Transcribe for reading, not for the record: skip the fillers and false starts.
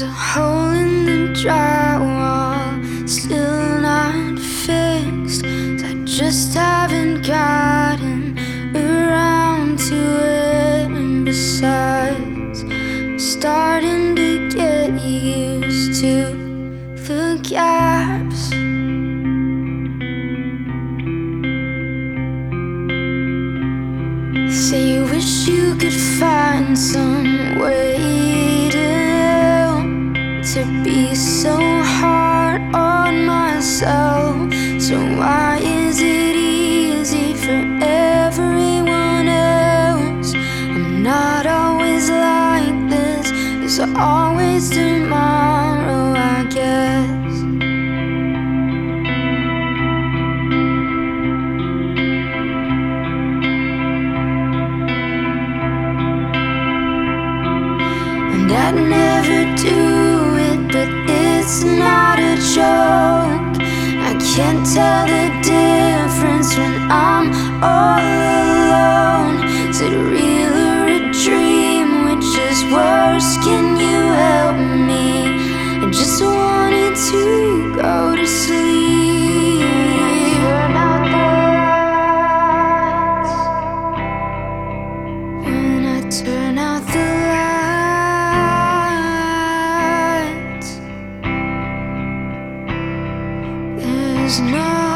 There's a hole in the drywall, still not fixed. I just haven't gotten around to it. And besides, I'm starting to get used to the gaps. Say you wish you could find some way to be so hard on myself. So why is it easy for everyone else? I'm not always like this, there's always tomorrow, I guess. And I'd never do it, but it's not a joke. I can't tell the difference when I'm all alone. Is it real or a dream? Which is worse? Can you help me? I just wanted to go to sleep. Turn out the lights. When I turn out the lights, there's no